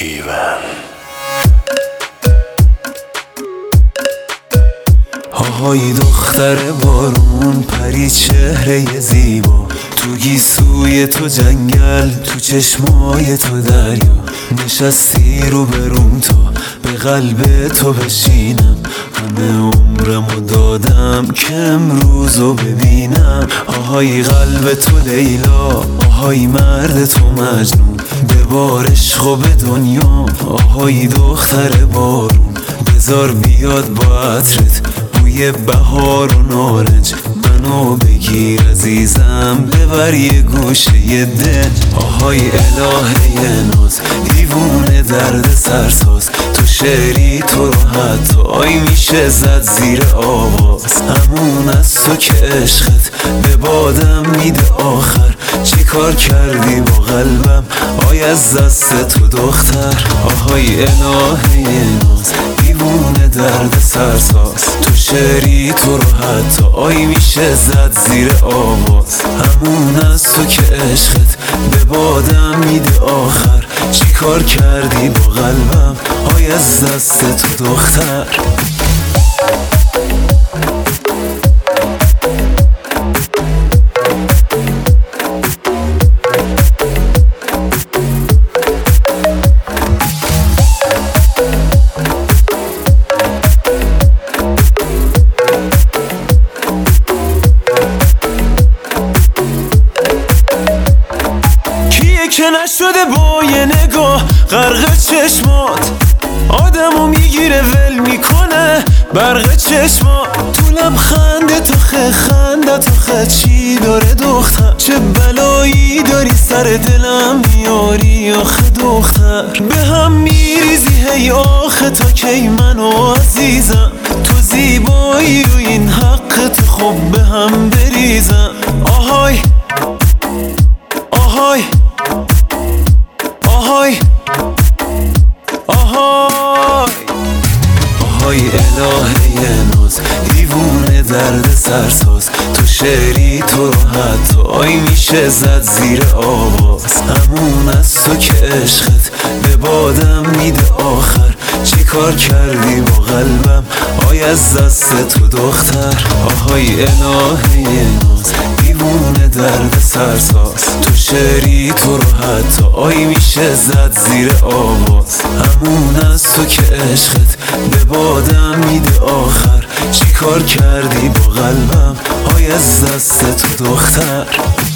ایون آهای دختر بارون، پری چهره زیبا، تو گیسوی تو جنگل، تو چشمای تو دریا. نشستی رو بروم تا به قلب تو بشینم، همه عمرمو دادم که امروزو ببینم. آهای قلب تو لیلا، آهای مرد تو مجنون، ببار عشق و به دنیا. آهای دختر بارون، بذار بیاد با عطرت بوی بهار و نارنج، منو بگیر عزیزم ببر یه گوشه دل. آهای الهه ناز، دیوونه درد سرساز، تو شعری تو رو حتی میشه زد زیر آواز. همون از تو که عشقت به بادم میده آخر، چی کار کردی با قلبم آی از دست تو دختر. آهای الهه ناز، دیوونه درد سرساز، تو شعری تو رو حتی میشه زد زیر آواز. همون از تو که عشقت به بادم میده آخر، چی کار کردی با قلبم آی از دست تو دختر. که نشده با یه نگاه غرق چشمات، آدمو میگیره ول میکنه برق چشمات. تو لبخند تو خنده تو چی داره دختر، چه بلایی داری سر دلم میاری آخه دختر. به هم میریزی هی آخه تا کی منو عزیزم، تو زیبایی و این حق تو خب به هم بریزم. آهای آهای آهای آهای آهای الهه ناز، دیوونه درد سرساز، تو شعری تو رو حتی میشه زد زیر آواز. همون از تو که عشقت به بادم میده آخر، چی کار کردی با قلبم آی از دست تو دختر. آهای الهه ناز، دیوونه درد سرساز، تو شعری تو رو حتی میشه زد زیر آواز. همون از تو که عشقت به بادم میده آخر، چی کار کردی با قلبم آی از دست تو دختر.